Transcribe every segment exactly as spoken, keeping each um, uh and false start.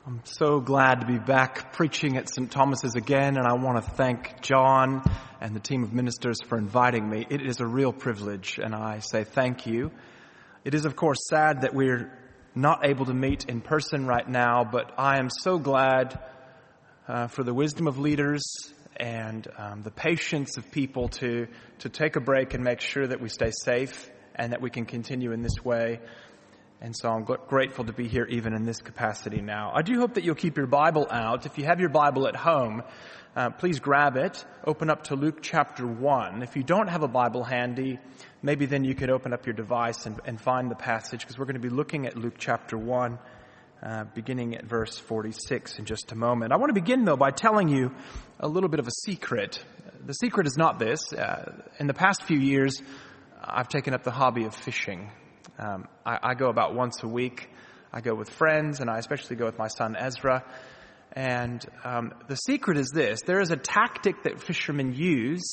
I'm so glad to be back preaching at Saint Thomas's again, and I want to thank John and the team of ministers for inviting me. It is a real privilege, and I say thank you. It is, of course, sad that we're not able to meet in person right now, but I am so glad uh, for the wisdom of leaders and um, the patience of people to, to take a break and make sure that we stay safe and that we can continue in this way. And so I'm grateful to be here even in this capacity now. I do hope that you'll keep your Bible out. If you have your Bible at home, uh, please grab it. Open up to Luke chapter one. If you don't have a Bible handy, maybe then you could open up your device and, and find the passage, because we're going to be looking at Luke chapter one, uh, beginning at verse forty-six in just a moment. I want to begin, though, by telling you a little bit of a secret. The secret is not this. Uh, in the past few years, I've taken up the hobby of fishing. Um, I, I go about once a week. I go with friends, and I especially go with my son Ezra. And um, the secret is this. There is a tactic that fishermen use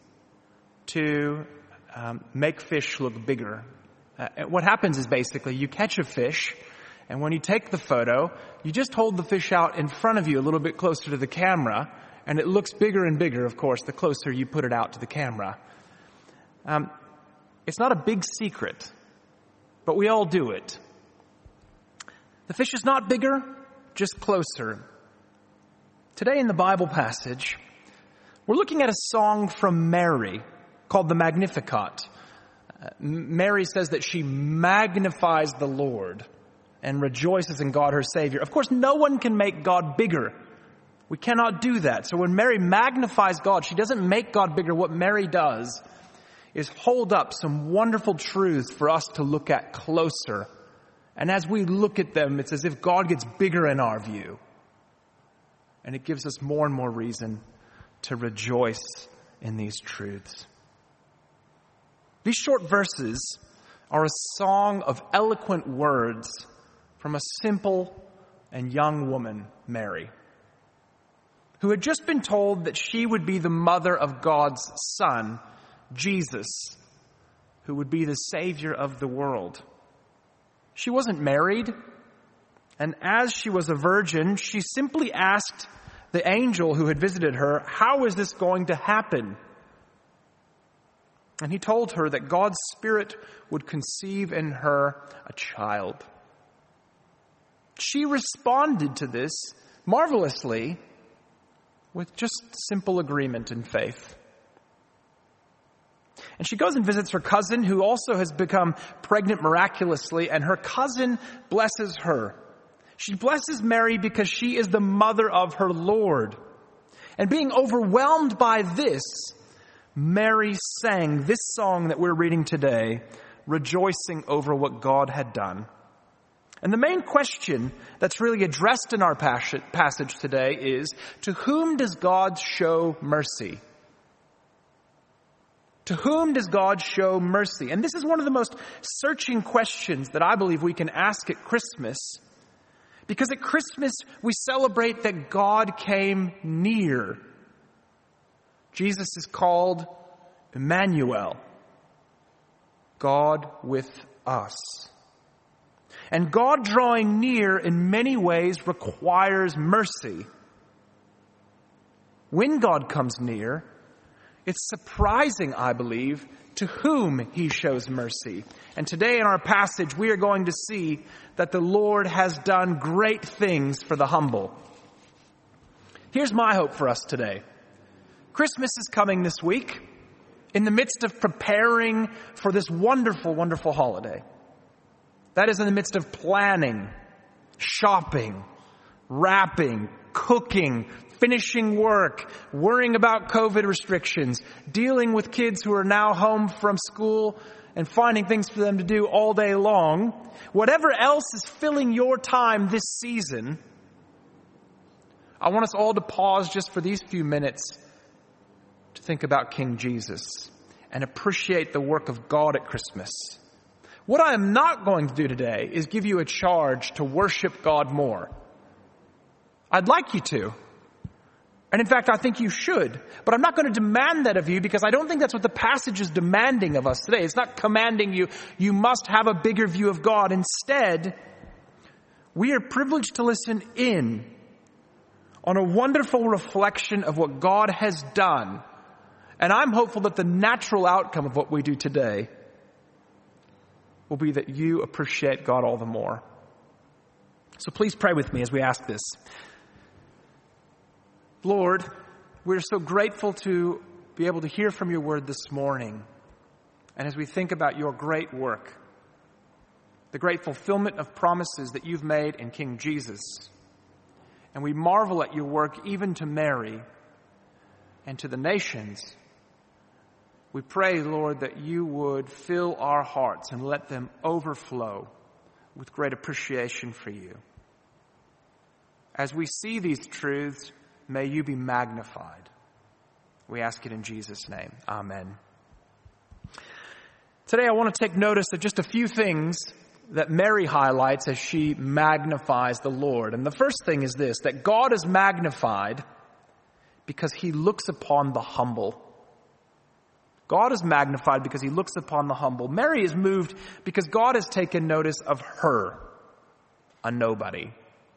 to um, make fish look bigger. Uh, what happens is basically you catch a fish, and when you take the photo, you just hold the fish out in front of you a little bit closer to the camera, and it looks bigger and bigger, of course, the closer you put it out to the camera. Um, it's not a big secret, but we all do it. The fish is not bigger, just closer. Today in the Bible passage, we're looking at a song from Mary called the Magnificat. Uh, Mary says that she magnifies the Lord and rejoices in God her Savior. Of course, no one can make God bigger. We cannot do that. So when Mary magnifies God, she doesn't make God bigger. What Mary does is hold up some wonderful truths for us to look at closer. And as we look at them, it's as if God gets bigger in our view. And it gives us more and more reason to rejoice in these truths. These short verses are a song of eloquent words from a simple and young woman, Mary, who had just been told that she would be the mother of God's Son, Jesus, who would be the Savior of the world. She wasn't married, and as she was a virgin, she simply asked the angel who had visited her, "How is this going to happen?" And he told her that God's Spirit would conceive in her a child. She responded to this marvelously with just simple agreement and faith. And she goes and visits her cousin, who also has become pregnant miraculously, and her cousin blesses her. She blesses Mary because she is the mother of her Lord. And being overwhelmed by this, Mary sang this song that we're reading today, rejoicing over what God had done. And the main question that's really addressed in our passage today is, to whom does God show mercy? To whom does God show mercy? And this is one of the most searching questions that I believe we can ask at Christmas. Because at Christmas, we celebrate that God came near. Jesus is called Emmanuel, God with us. And God drawing near in many ways requires mercy. When God comes near, it's surprising, I believe, to whom he shows mercy. And today in our passage, we are going to see that the Lord has done great things for the humble. Here's my hope for us today. Christmas is coming this week, in the midst of preparing for this wonderful, wonderful holiday. That is in the midst of planning, shopping, wrapping, cooking, finishing work, worrying about COVID restrictions, dealing with kids who are now home from school and finding things for them to do all day long. Whatever else is filling your time this season, I want us all to pause just for these few minutes to think about King Jesus and appreciate the work of God at Christmas. What I am not going to do today is give you a charge to worship God more. I'd like you to. And in fact, I think you should. But I'm not going to demand that of you, because I don't think that's what the passage is demanding of us today. It's not commanding you, you must have a bigger view of God. Instead, We are privileged to listen in on a wonderful reflection of what God has done. And I'm hopeful that the natural outcome of what we do today will be that you appreciate God all the more. So please pray with me as we ask this. Lord, we're so grateful to be able to hear from your word this morning. And as we think about your great work, the great fulfillment of promises that you've made in King Jesus, and we marvel at your work even to Mary and to the nations, we pray, Lord, that you would fill our hearts and let them overflow with great appreciation for you. As we see these truths, may you be magnified. We ask it in Jesus' name. Amen. Today I want to take notice of just a few things that Mary highlights as she magnifies the Lord. And the first thing is this, that God is magnified because he looks upon the humble. God is magnified because he looks upon the humble. Mary is moved because God has taken notice of her, a nobody.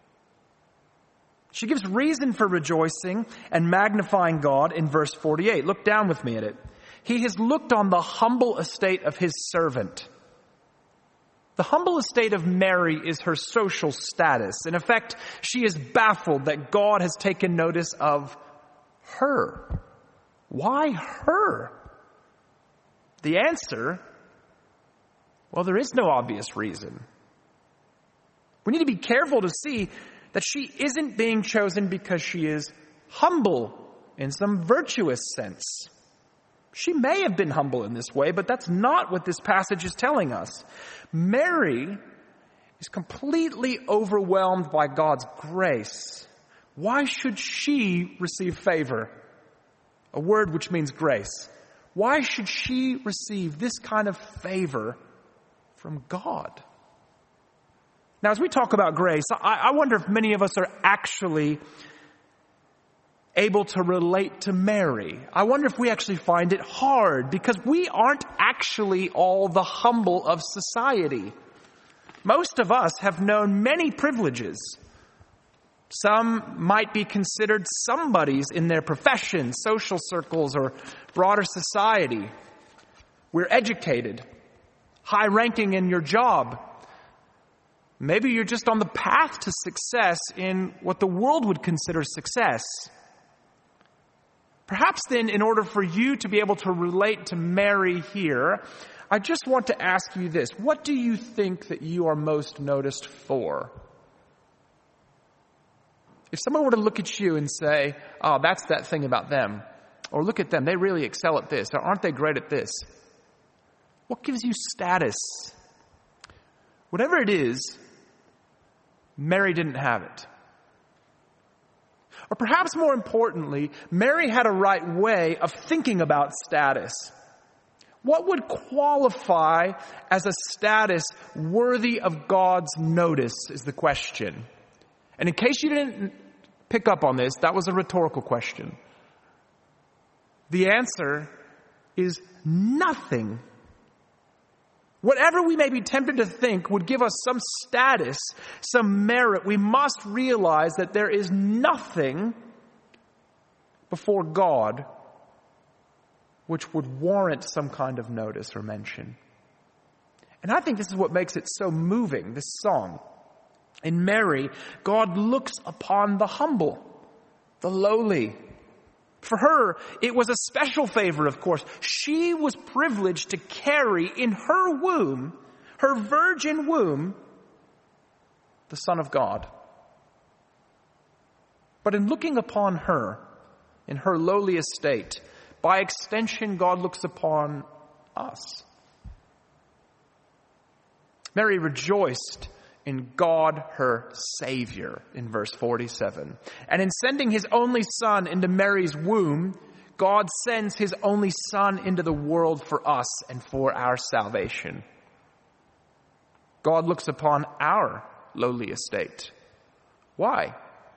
She gives reason for rejoicing and magnifying God in verse forty-eight. Look down with me at it. He has looked on the humble estate of his servant. The humble estate of Mary is her social status. In effect, she is baffled that God has taken notice of her. Why her? The answer, well, there is no obvious reason. We need to be careful to see that she isn't being chosen because she is humble in some virtuous sense. She may have been humble in this way, but that's not what this passage is telling us. Mary is completely overwhelmed by God's grace. Why should she receive favor? A word which means grace. Why should she receive this kind of favor from God? Now, as we talk about grace, I, I wonder if many of us are actually able to relate to Mary. I wonder if we actually find it hard because we aren't actually all the humble of society. Most of us have known many privileges. Some might be considered somebodies in their profession, social circles, or broader society. We're educated, high ranking in your job. Maybe you're just on the path to success in what the world would consider success. Perhaps then, in order for you to be able to relate to Mary here, I just want to ask you this. What do you think that you are most noticed for? If someone were to look at you and say, oh, that's that thing about them, or look at them, they really excel at this, or aren't they great at this? What gives you status? Whatever it is, Mary didn't have it. Or perhaps more importantly, Mary had a right way of thinking about status. What would qualify as a status worthy of God's notice is the question. And in case you didn't pick up on this, that was a rhetorical question. The answer is nothing. Whatever we may be tempted to think would give us some status, some merit, we must realize that there is nothing before God which would warrant some kind of notice or mention. And I think this is what makes it so moving, this song. In Mary, God looks upon the humble, the lowly. For her, it was a special favor, of course. She was privileged to carry in her womb, her virgin womb, the Son of God. But in looking upon her, in her lowly estate, by extension, God looks upon us. Mary rejoiced in God, her Savior, in verse forty-seven. And in sending his only Son into Mary's womb, God sends his only Son into the world for us and for our salvation. God looks upon our lowly estate. Why?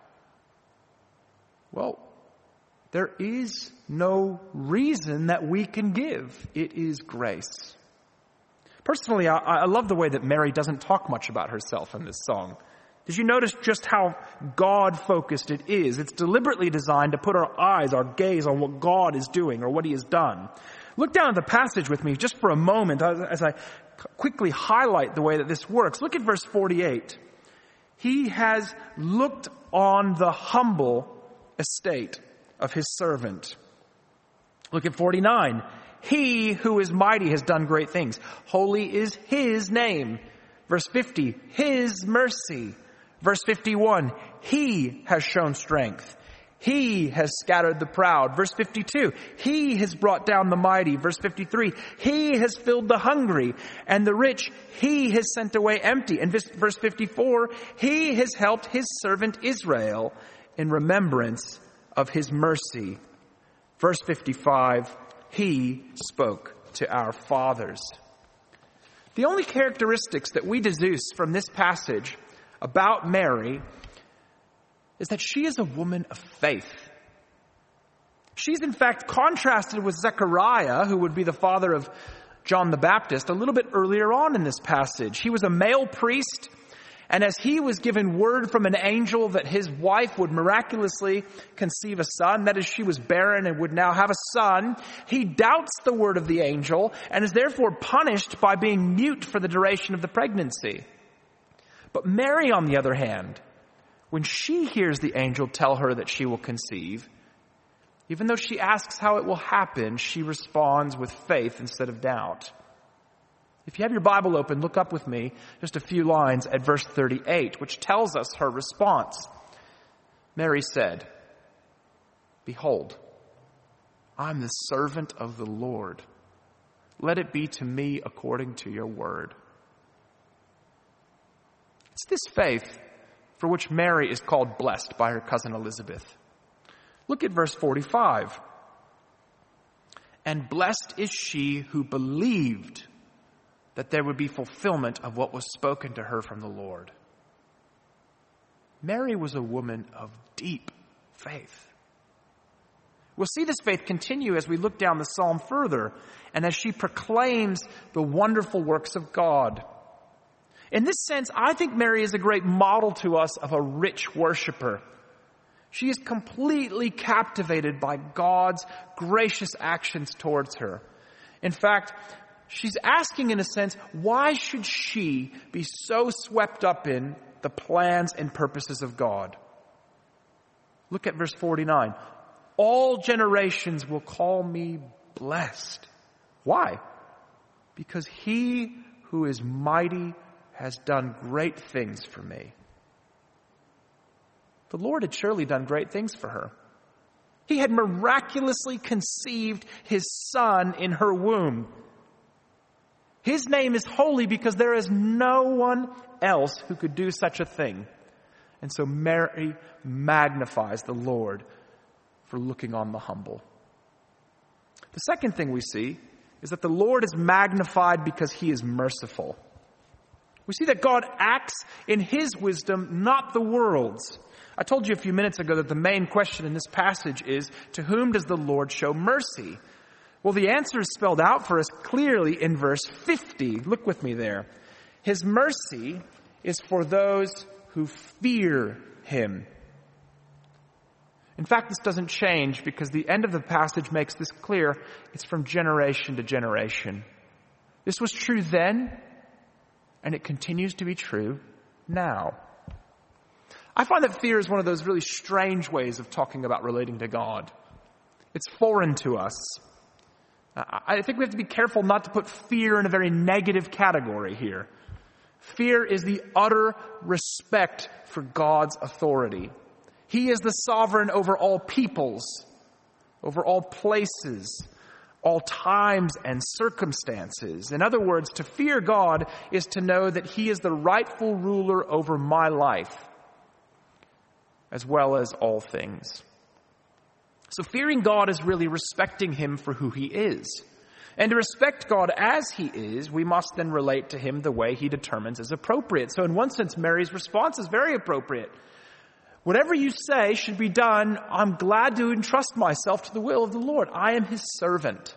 Well, there is no reason that we can give. It is grace. Personally, I, I love the way that Mary doesn't talk much about herself in this song. Did you notice just how God-focused it is? It's deliberately designed to put our eyes, our gaze on what God is doing or what he has done. Look down at the passage with me just for a moment as I quickly highlight the way that this works. Look at verse forty-eight. He has looked on the humble estate of his servant. Look at forty-nine. He who is mighty has done great things. Holy is his name. Verse fifty, his mercy. Verse fifty-one, he has shown strength. He has scattered the proud. Verse fifty-two, he has brought down the mighty. Verse fifty-three, he has filled the hungry, and the rich he has sent away empty. And verse fifty-four, he has helped his servant Israel in remembrance of his mercy. Verse fifty-five, he spoke to our fathers. The only characteristics that we deduce from this passage about Mary is that she is a woman of faith. She's in fact contrasted with Zechariah, who would be the father of John the Baptist, a little bit earlier on in this passage. He was a male priest, and as he was given word from an angel that his wife would miraculously conceive a son, that is, she was barren and would now have a son, he doubts the word of the angel and is therefore punished by being mute for the duration of the pregnancy. But Mary, on the other hand, when she hears the angel tell her that she will conceive, even though she asks how it will happen, she responds with faith instead of doubt. If you have your Bible open, look up with me just a few lines at verse thirty-eight, which tells us her response. Mary said, "Behold, I'm the servant of the Lord. Let it be to me according to your word." It's this faith for which Mary is called blessed by her cousin Elizabeth. Look at verse forty-five. "And blessed is she who believed that there would be fulfillment of what was spoken to her from the Lord." Mary was a woman of deep faith. We'll see this faith continue as we look down the psalm further and as she proclaims the wonderful works of God. In this sense, I think Mary is a great model to us of a rich worshiper. She is completely captivated by God's gracious actions towards her. In fact, she's asking, in a sense, why should she be so swept up in the plans and purposes of God? Look at verse forty-nine. "All generations will call me blessed." Why? Because he who is mighty has done great things for me. The Lord had surely done great things for her. He had miraculously conceived his son in her womb. His name is holy because there is no one else who could do such a thing. And so Mary magnifies the Lord for looking on the humble. The second thing we see is that the Lord is magnified because he is merciful. We see that God acts in his wisdom, not the world's. I told you a few minutes ago that the main question in this passage is, to whom does the Lord show mercy? Well, the answer is spelled out for us clearly in verse fifty. Look with me there. His mercy is for those who fear him. In fact, this doesn't change because the end of the passage makes this clear. It's from generation to generation. This was true then, and it continues to be true now. I find that fear is one of those really strange ways of talking about relating to God. It's foreign to us. I think we have to be careful not to put fear in a very negative category here. Fear is the utter respect for God's authority. He is the sovereign over all peoples, over all places, all times and circumstances. In other words, to fear God is to know that he is the rightful ruler over my life, as well as all things. So fearing God is really respecting him for who he is. And to respect God as he is, we must then relate to him the way he determines is appropriate. So in one sense, Mary's response is very appropriate. Whatever you say should be done. I'm glad to entrust myself to the will of the Lord. I am his servant.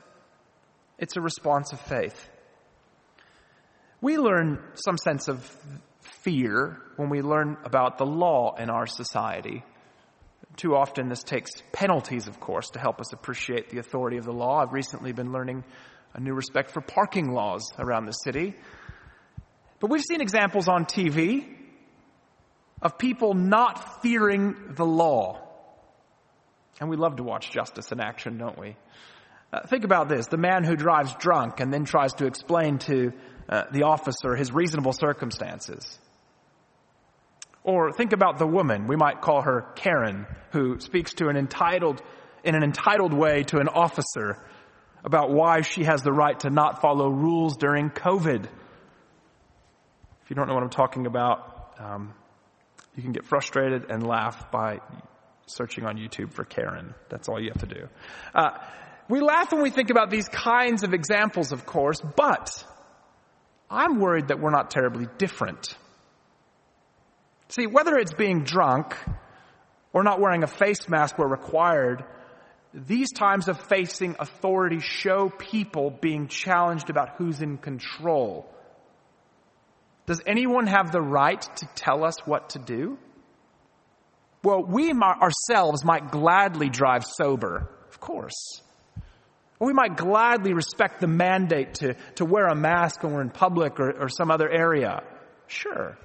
It's a response of faith. We learn some sense of fear when we learn about the law in our society. Too often this takes penalties, of course, to help us appreciate the authority of the law. I've recently been learning a new respect for parking laws around the city. But we've seen examples on T V of people not fearing the law. And we love to watch justice in action, don't we? Uh, think about this. The man who drives drunk and then tries to explain to uh, the officer his reasonable circumstances. Or think about the woman, we might call her Karen, who speaks to an entitled, in an entitled way to an officer about why she has the right to not follow rules during COVID. If you don't know what I'm talking about, um, you can get frustrated and laugh by searching on YouTube for Karen. That's all you have to do. Uh, we laugh when we think about these kinds of examples, of course, but I'm worried that we're not terribly different. See, whether it's being drunk or not wearing a face mask where required, these times of facing authority show people being challenged about who's in control. Does anyone have the right to tell us what to do? Well, we ourselves might gladly drive sober, of course. Or we might gladly respect the mandate to, to wear a mask when we're in public or, or some other area. Sure.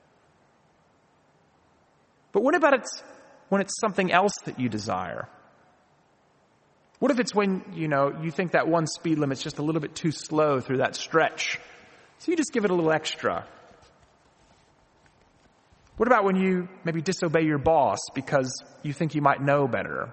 But what about it's when it's something else that you desire? What if it's when, you know, you think that one speed limit's just a little bit too slow through that stretch, so you just give it a little extra? What about when you maybe disobey your boss because you think you might know better?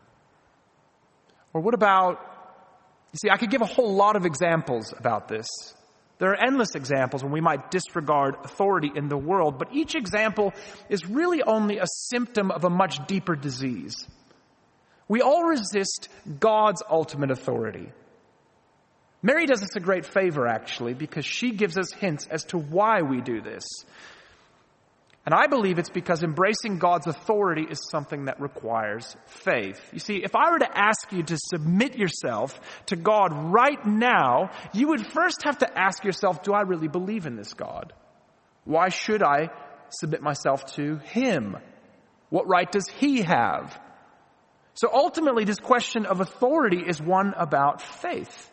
Or what about, you see, I could give a whole lot of examples about this. There are endless examples when we might disregard authority in the world, but each example is really only a symptom of a much deeper disease. We all resist God's ultimate authority. Mary does us a great favor, actually, because she gives us hints as to why we do this. And I believe it's because embracing God's authority is something that requires faith. You see, if I were to ask you to submit yourself to God right now, you would first have to ask yourself, do I really believe in this God? Why should I submit myself to Him? What right does He have? So ultimately, this question of authority is one about faith.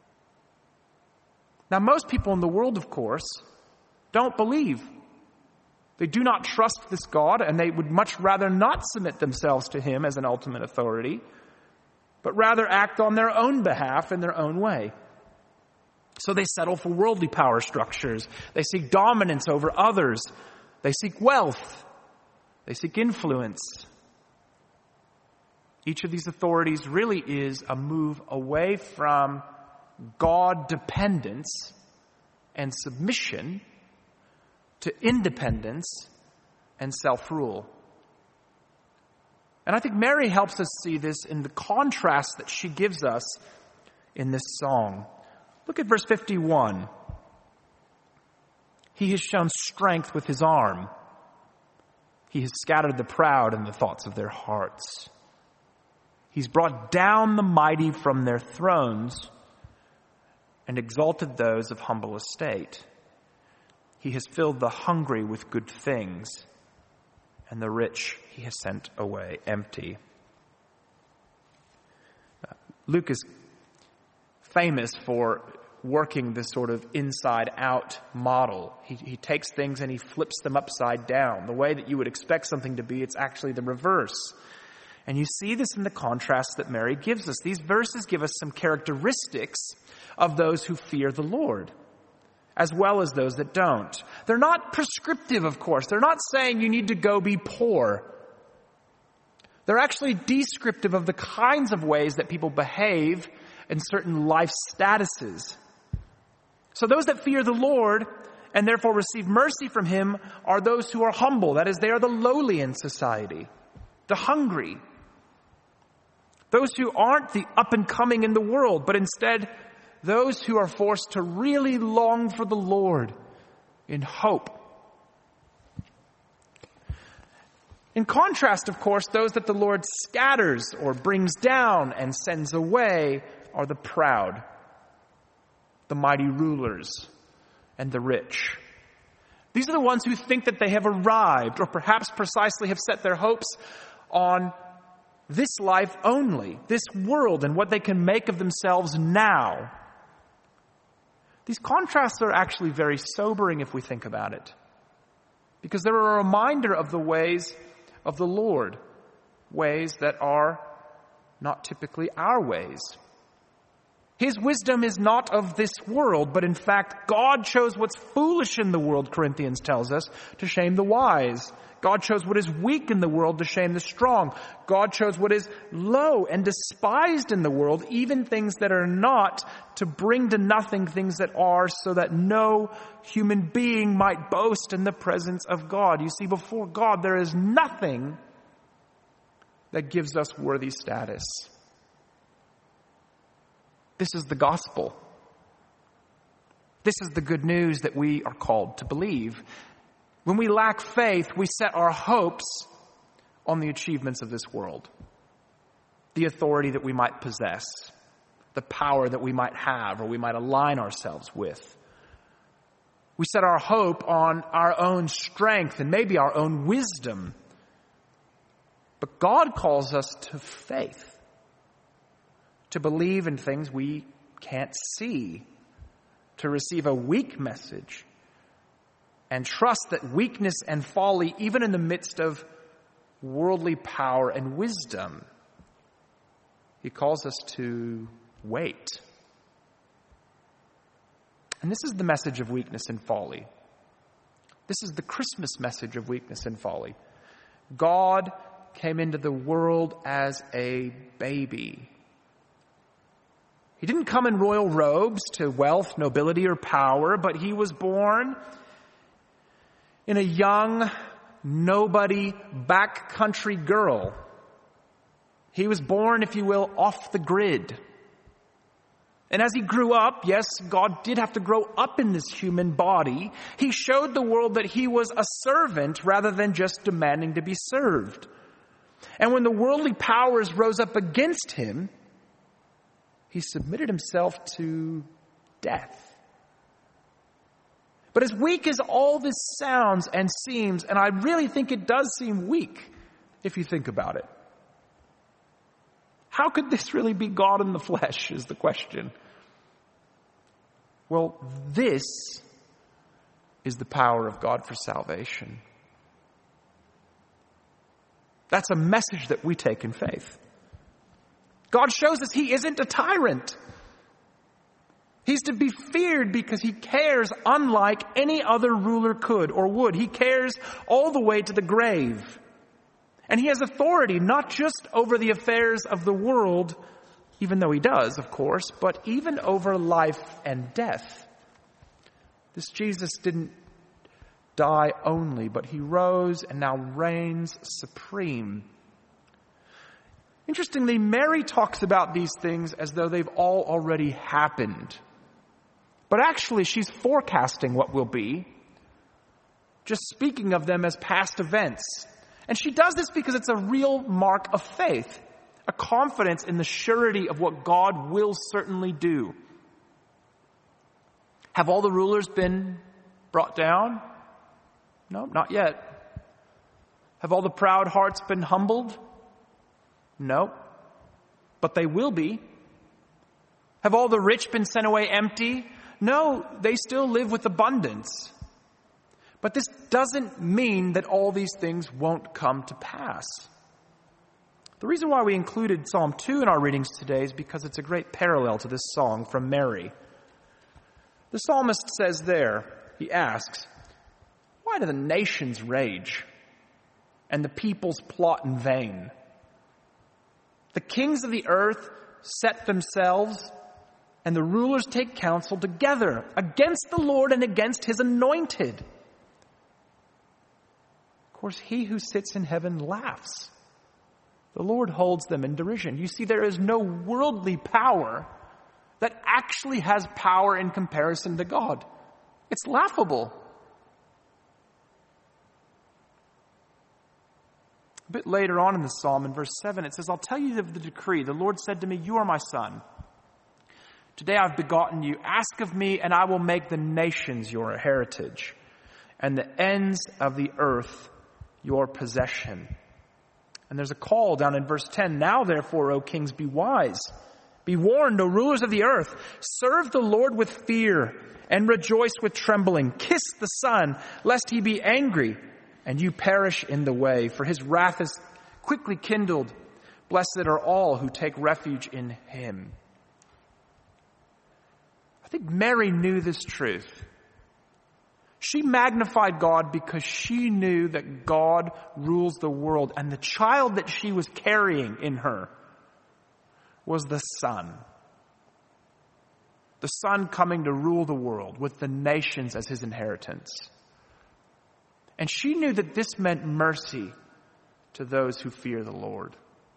Now, most people in the world, of course, don't believe. They do not trust this God, and they would much rather not submit themselves to Him as an ultimate authority, but rather act on their own behalf in their own way. So they settle for worldly power structures. They seek dominance over others. They seek wealth. They seek influence. Each of these authorities really is a move away from God dependence and submission to independence and self-rule. And I think Mary helps us see this in the contrast that she gives us in this song. Look at verse fifty-one. He has shown strength with His arm. He has scattered the proud in the thoughts of their hearts. He's brought down the mighty from their thrones and exalted those of humble estate. He has filled the hungry with good things, and the rich He has sent away empty. Uh, Luke is famous for working this sort of inside-out model. He, he takes things and he flips them upside down. The way that you would expect something to be, it's actually the reverse. And you see this in the contrast that Mary gives us. These verses give us some characteristics of those who fear the Lord, as well as those that don't. They're not prescriptive, of course. They're not saying you need to go be poor. They're actually descriptive of the kinds of ways that people behave in certain life statuses. So those that fear the Lord and therefore receive mercy from Him are those who are humble. That is, they are the lowly in society, the hungry, those who aren't the up and coming in the world, but instead those who are forced to really long for the Lord in hope. In contrast, of course, those that the Lord scatters or brings down and sends away are the proud, the mighty rulers, and the rich. These are the ones who think that they have arrived, or perhaps precisely have set their hopes on this life only, this world, and what they can make of themselves now. These contrasts are actually very sobering if we think about it, because they're a reminder of the ways of the Lord, ways that are not typically our ways. His wisdom is not of this world, but in fact, God chose what's foolish in the world, Corinthians tells us, to shame the wise. God chose what is weak in the world to shame the strong. God chose what is low and despised in the world, even things that are not, to bring to nothing things that are, so that no human being might boast in the presence of God. You see, before God, there is nothing that gives us worthy status. This is the gospel. This is the good news that we are called to believe. When we lack faith, we set our hopes on the achievements of this world, the authority that we might possess, the power that we might have or we might align ourselves with. We set our hope on our own strength and maybe our own wisdom. But God calls us to faith, to believe in things we can't see, to receive a weak message, and trust that weakness and folly, even in the midst of worldly power and wisdom, He calls us to wait. And this is the message of weakness and folly. This is the Christmas message of weakness and folly. God came into the world as a baby. He didn't come in royal robes to wealth, nobility, or power, but He was born in a young, nobody, backcountry girl. He was born, if you will, off the grid. And as He grew up, yes, God did have to grow up in this human body. He showed the world that He was a servant rather than just demanding to be served. And when the worldly powers rose up against Him, He submitted Himself to death. But as weak as all this sounds and seems, and I really think it does seem weak if you think about it, how could this really be God in the flesh is the question. Well, this is the power of God for salvation. That's a message that we take in faith. God shows us He isn't a tyrant. He's to be feared because He cares unlike any other ruler could or would. He cares all the way to the grave. And He has authority not just over the affairs of the world, even though He does, of course, but even over life and death. This Jesus didn't die only, but He rose and now reigns supreme. Interestingly, Mary talks about these things as though they've all already happened. But actually, she's forecasting what will be, just speaking of them as past events. And she does this because it's a real mark of faith, a confidence in the surety of what God will certainly do. Have all the rulers been brought down? No, not yet. Have all the proud hearts been humbled? No, but they will be. Have all the rich been sent away empty? No, they still live with abundance. But this doesn't mean that all these things won't come to pass. The reason why we included Psalm two in our readings today is because it's a great parallel to this song from Mary. The psalmist says there, he asks, "Why do the nations rage and the peoples plot in vain? The kings of the earth set themselves, and the rulers take counsel together against the Lord and against His anointed." Of course, He who sits in heaven laughs. The Lord holds them in derision. You see, there is no worldly power that actually has power in comparison to God. It's laughable. A bit later on in the psalm, in verse seven, it says, "I'll tell you of the decree. The Lord said to me, 'You are my son. Today I've begotten you. Ask of me, and I will make the nations your heritage, and the ends of the earth your possession. And there's a call down in verse ten. Now therefore, O kings, be wise. Be warned, O rulers of the earth. Serve the Lord with fear and rejoice with trembling. Kiss the Son, lest he be angry and you perish in the way. For his wrath is quickly kindled. Blessed are all who take refuge in him. I think Mary knew this truth. She magnified God because she knew that God rules the world, and the child that she was carrying in her was the Son. The Son coming to rule the world with the nations as his inheritance. And she knew that this meant mercy to those who fear the Lord.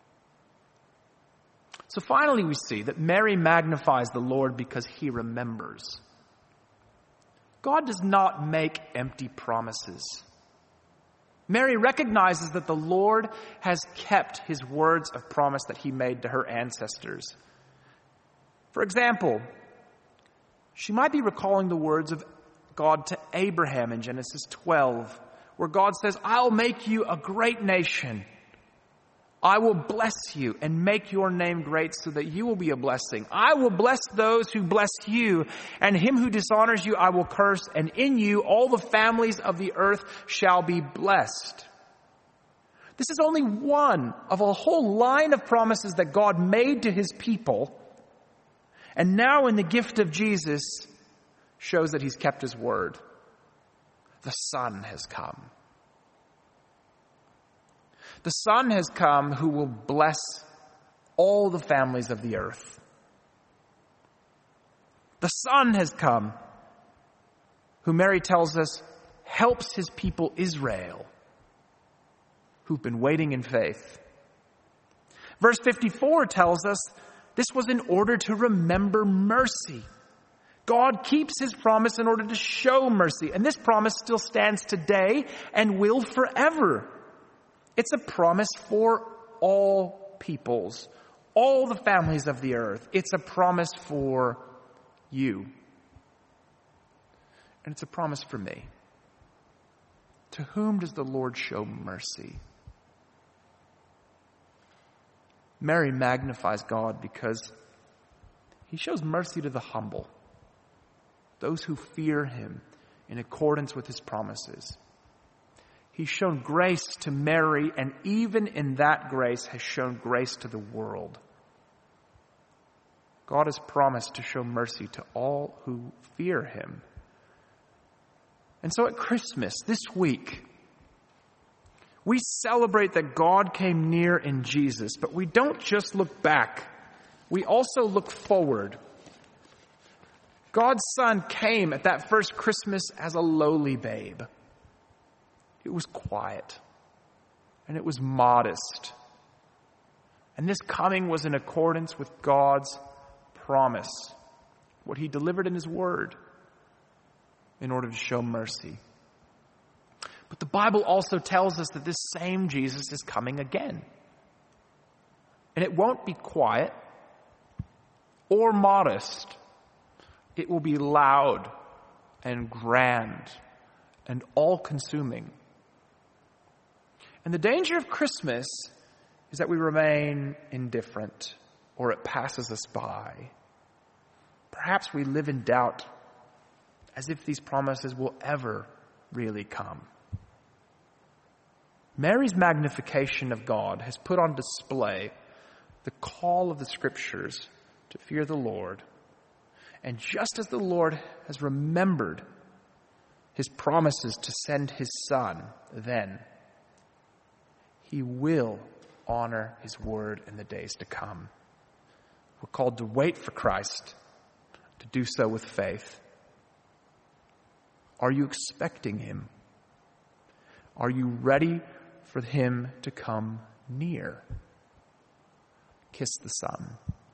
So finally we see that Mary magnifies the Lord because he remembers. God does not make empty promises. Mary recognizes that the Lord has kept his words of promise that he made to her ancestors. For example, she might be recalling the words of God to Abraham in Genesis twelve, where God says, I'll make you a great nation. I will bless you and make your name great so that you will be a blessing. I will bless those who bless you, and him who dishonors you I will curse, and in you all the families of the earth shall be blessed. This is only one of a whole line of promises that God made to his people, and now in the gift of Jesus shows that he's kept his word. The Son has come. The Son has come who will bless all the families of the earth. The Son has come who, Mary tells us, helps his people Israel, who've been waiting in faith. Verse fifty-four tells us this was in order to remember mercy. God keeps his promise in order to show mercy, and this promise still stands today and will forever. It's a promise for all peoples, all the families of the earth. It's a promise for you. And it's a promise for me. To whom does the Lord show mercy? Mary magnifies God because he shows mercy to the humble, those who fear him in accordance with his promises. He's shown grace to Mary, and even in that grace has shown grace to the world. God has promised to show mercy to all who fear him. And so at Christmas, this week, we celebrate that God came near in Jesus, but we don't just look back. We also look forward. God's Son came at that first Christmas as a lowly babe. It was quiet, and it was modest. And this coming was in accordance with God's promise, what he delivered in his word, in order to show mercy. But the Bible also tells us that this same Jesus is coming again. And it won't be quiet or modest. It will be loud and grand and all-consuming. And the danger of Christmas is that we remain indifferent, or it passes us by. Perhaps we live in doubt, as if these promises will ever really come. Mary's magnification of God has put on display the call of the Scriptures to fear the Lord. And just as the Lord has remembered his promises to send his Son then, he will honor his word in the days to come. We're called to wait for Christ, to do so with faith. Are you expecting him? Are you ready for him to come near? Kiss the Son.